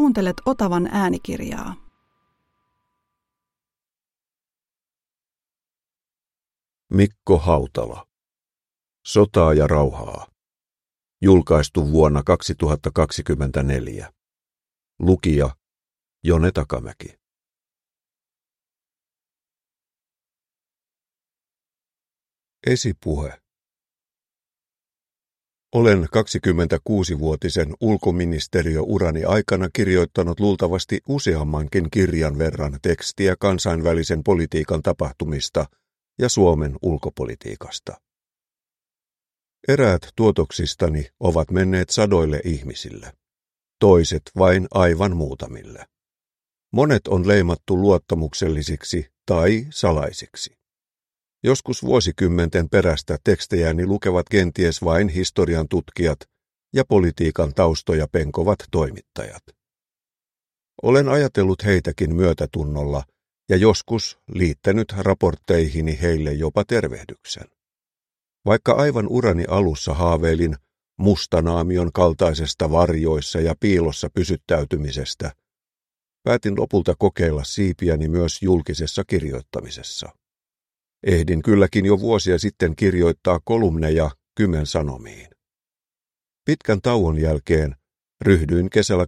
Kuuntelet Otavan äänikirjaa. Mikko Hautala. Sotaa ja rauhaa. Julkaistu vuonna 2024. Lukija Jone Takamäki. Esipuhe. Olen 26-vuotisen ulkoministeriöurani aikana kirjoittanut luultavasti useammankin kirjan verran tekstiä kansainvälisen politiikan tapahtumista ja Suomen ulkopolitiikasta. Eräät tuotoksistani ovat menneet sadoille ihmisille, toiset vain aivan muutamille. Monet on leimattu luottamuksellisiksi tai salaisiksi. Joskus vuosikymmenten perästä tekstejäni lukevat kenties vain historian tutkijat ja politiikan taustoja penkovat toimittajat. Olen ajatellut heitäkin myötätunnolla ja joskus liittänyt raportteihini heille jopa tervehdyksen. Vaikka aivan urani alussa haaveilin mustanaamion kaltaisesta varjoissa ja piilossa pysyttäytymisestä, päätin lopulta kokeilla siipiäni myös julkisessa kirjoittamisessa. Ehdin kylläkin jo vuosia sitten kirjoittaa kolumneja Kymen Sanomiin. Pitkän tauon jälkeen ryhdyin kesällä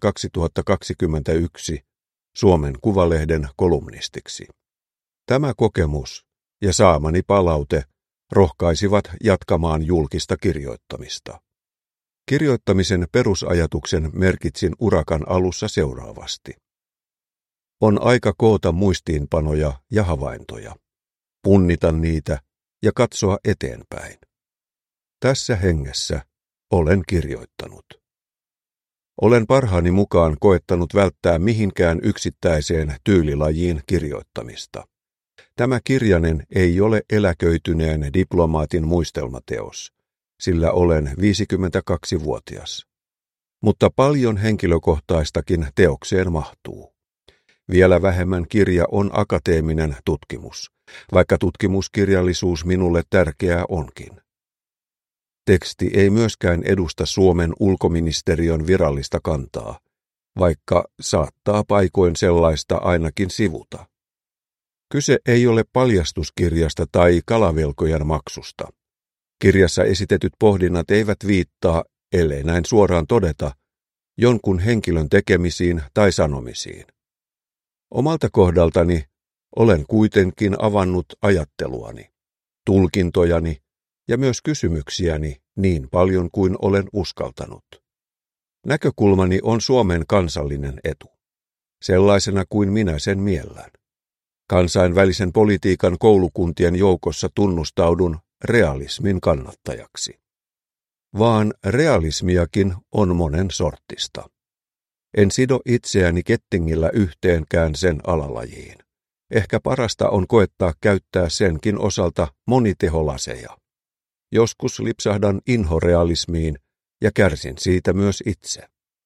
2021 Suomen Kuvalehden kolumnistiksi. Tämä kokemus ja saamani palaute rohkaisivat jatkamaan julkista kirjoittamista. Kirjoittamisen perusajatuksen merkitsin urakan alussa seuraavasti. On aika koota muistiinpanoja ja havaintoja, punnita niitä ja katsoa eteenpäin. Tässä hengessä olen kirjoittanut. Olen parhaani mukaan koettanut välttää mihinkään yksittäiseen tyylilajiin kirjoittamista. Tämä kirjanen ei ole eläköityneen diplomaatin muistelmateos, sillä olen 52-vuotias. Mutta paljon henkilökohtaistakin teokseen mahtuu. Vielä vähemmän kirja on akateeminen tutkimus, vaikka tutkimuskirjallisuus minulle tärkeää onkin. Teksti ei myöskään edusta Suomen ulkoministeriön virallista kantaa, vaikka saattaa paikoin sellaista ainakin sivuta. Kyse ei ole paljastuskirjasta tai kalavelkojen maksusta. Kirjassa esitetyt pohdinnat eivät viittaa, ellei näin suoraan todeta, jonkun henkilön tekemisiin tai sanomisiin. Omalta kohdaltani olen kuitenkin avannut ajatteluani, tulkintojani ja myös kysymyksiäni niin paljon kuin olen uskaltanut. Näkökulmani on Suomen kansallinen etu, sellaisena kuin minä sen miellän. Kansainvälisen politiikan koulukuntien joukossa tunnustaudun realismin kannattajaksi. Vaan realismiakin on monen sorttista. En sido itseäni kettingillä yhteenkään sen alalajiin. Ehkä parasta on koettaa käyttää senkin osalta moniteholaseja. Joskus lipsahdan inhorealismiin ja kärsin siitä myös itse.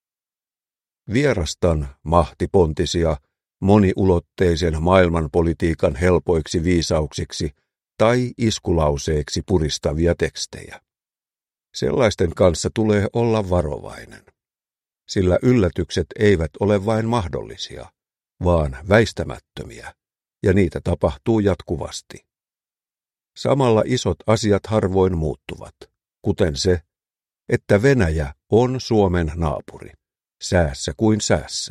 Vierastan mahtipontisia, moniulotteisen maailmanpolitiikan helpoiksi viisauksiksi tai iskulauseiksi puristavia tekstejä. Sellaisten kanssa tulee olla varovainen, sillä yllätykset eivät ole vain mahdollisia, vaan väistämättömiä, ja niitä tapahtuu jatkuvasti. Samalla isot asiat harvoin muuttuvat, kuten se, että Venäjä on Suomen naapuri, säässä kuin säässä.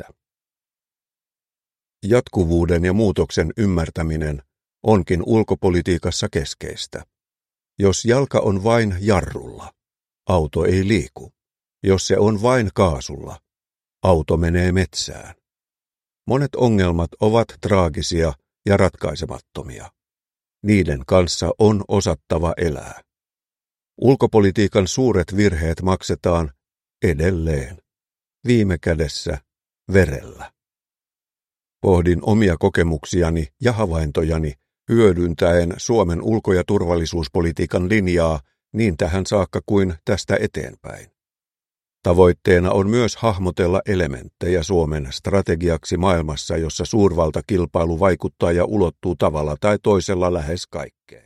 Jatkuvuuden ja muutoksen ymmärtäminen onkin ulkopolitiikassa keskeistä. Jos jalka on vain jarrulla, auto ei liiku. Jos se on vain kaasulla, auto menee metsään. Monet ongelmat ovat traagisia ja ratkaisemattomia. Niiden kanssa on osattava elää. Ulkopolitiikan suuret virheet maksetaan edelleen, viime kädessä verellä. Pohdin omia kokemuksiani ja havaintojani hyödyntäen Suomen ulko- ja turvallisuuspolitiikan linjaa niin tähän saakka kuin tästä eteenpäin. Tavoitteena on myös hahmotella elementtejä Suomen strategiaksi maailmassa, jossa suurvaltakilpailu vaikuttaa ja ulottuu tavalla tai toisella lähes kaikkeen.